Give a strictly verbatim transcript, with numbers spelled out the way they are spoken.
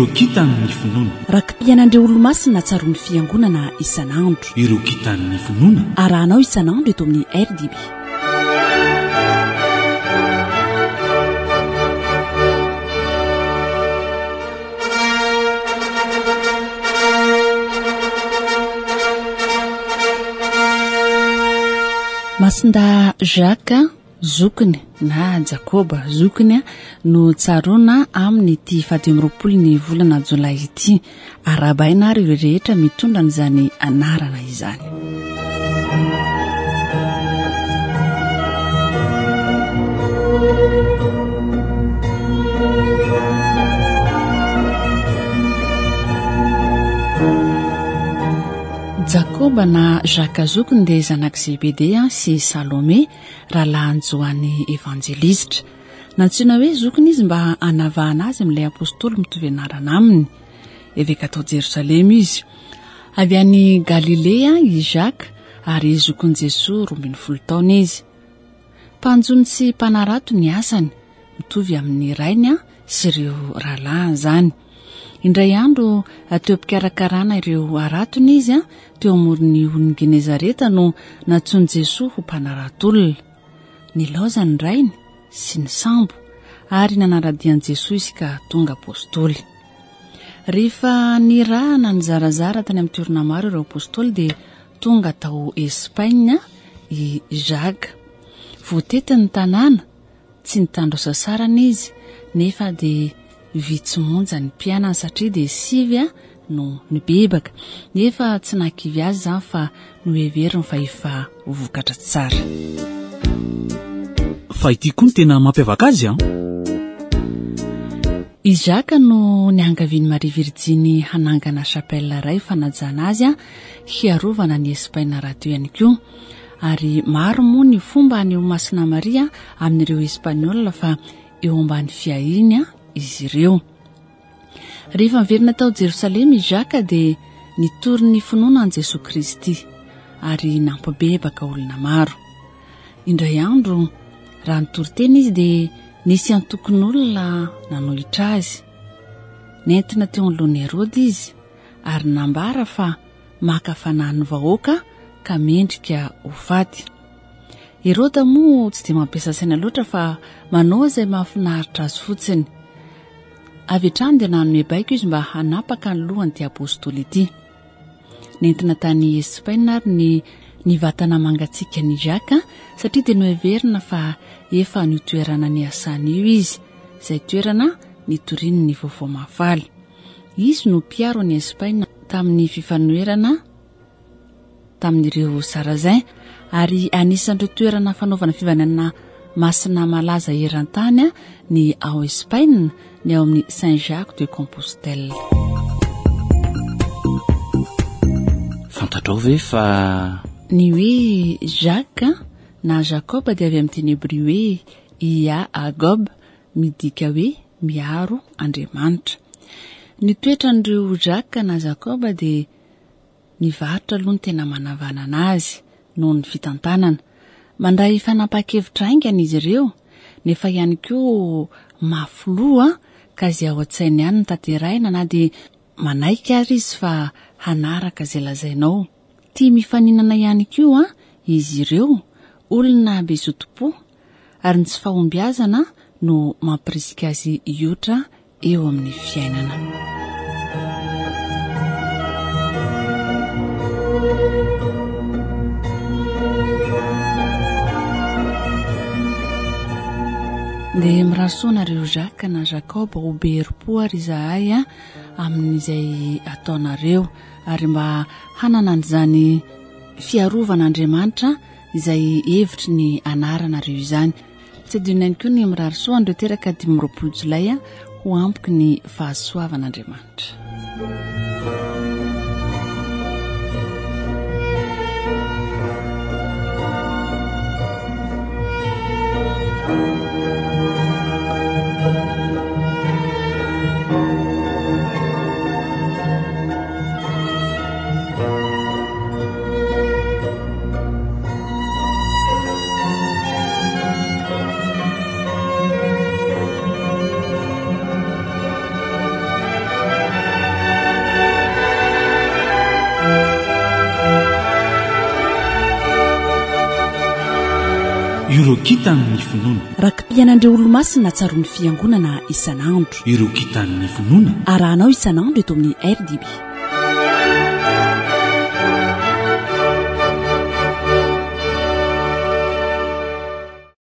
ireo kitan'ny finoana rakim-piainandreo olo-masina tsaroan'ny fiangonana isan'andro. ireo kitan'ny finoana arahanao isan'andro eto amin'ny R D B. Masinda Jacques zokiny na Jacoba zokiny no tsaroana amin'ny ity fahadimy ny volana Jolay ity. Arabaina ary ireo rehetra mitondra n'izany anarana izany. Jacoba na Jacques zokiny dia zanak Zebedea sy Salome rahalahy Joany evanjelistra. Nantsiona hoe zokiny izy mba hanavahana azy amin'ilay apôstôly mitovy anarana aminy. Eveka tao Jerosalema izy. Avy any Galilea i Jacques ary zokiny Jesosy roa ambin'ny folo taona izy. Mpanjony sy mpanarato ny asany mitovy amin'ny rainy sy ireo rahalahy zany. Indray andro teo am-pikarakarana ireo aratony izy teo amoron'ny olon'i Genezareta no natsoiny Jesosy ho mpanaratolona. Nilaoza ny rainy sy ny sambo ary nanaradian'i Jesosy izy ka tonga apôstôly. Rehefa nirahana ny zarazara tany amin'ny toerana maro ireo apôstôly dia tonga tao Espagne i Jacques. Voatety ny tanàna tsy nitandro sasarana izy nefa dia vitsy monja ny mpianana satria dia sivy no nibebaka nefa tsy nakivy azy zany fa no heveriny fa efa vokatra tsara. Fa ity koa ny tena mampiavaka azy an i Jacques no niangavian'i Marie Virginie hanangana chapelle ray fanajana azy hiarovana ny Espagne rahateo ihany koa. Ary maro moa ny fomba ny Masina Maria amin'ireo Espaniola fa eo ambany fiahiny izy ireo. Rehefa miverina tao Jerosalema i Jacques dia nitory ny finoana an Jesosy Kristy ary nampabebaka olona maro. Indray andro raha nitory teny izy dia nisy antokon'olona nanohitra azy. Nentina teo anoloan'i Herody izy ary nambara fa maka fanahiny vahoaka ka mendrika ho faty. Herody moa tsy dia mampiasa saina loatra fa manao izay mahafinaritra azy fotsiny. Avy hatrany dia nanome baiko izy mba hanapaka ny lohan'ity apôstôly ity. Nentina tany Espagne ary ny nivatana mangatsiaka ny Jacques satria dia noheverina fa efa nitoerana ny asany io izy, izay toerana nitoriany ny vaovao mahafaly. Izy no mpiaro any Espagne tamin'ny fifanoherana tamin'ireo Sarazin ary anisan'ireo toerana fanaovana fivanana masina malaza eran-tany ny ao Espagne ny ao amin'ny Saint-Jacques de Compostelle. Fantatrao ve fa ny hoe Jacques na Jacob dia avy amin'ny teny hébreu hoe ia agob midika hoe miaro Andriamanitra. Ny toetran'ireo Jacques na Jacob dia nivarotra aloha ny tena manavana anazy noho ny fitantanana. Mandray fanapa-kevitra aingana izy ireo nefa ihany koa mafloa ka izay ao an-tsainy ihany ny tanterahina na dia manaika ary izy fa hanaraka izay lazainao. Tia mifaninana ihany koa izy ireo olona be zotom-po ary ny tsy fahombiazana no mampirisika azy iotra eo amin'ny fiainana. Dia mirasoanareo Jacques na Jacob ho be herim-po ary izahay amin'izay ataonareo ary mba hanana an'izany fiarovanaandriamanitra izay hevitry ny anaranareo izany. Tsy adinany koa ny mirasoanareo teraka dimy roapolo Jolay ho ampiky ny fahasoavan'Andriamanitra. ireo kitan'ny finoana. Rakim-piainandreo olo-masina tsaroan'ny fiangonana isan'andro. Ireo kitan'ny finoana. Arahanao isan'andro eto amin'ny R D B.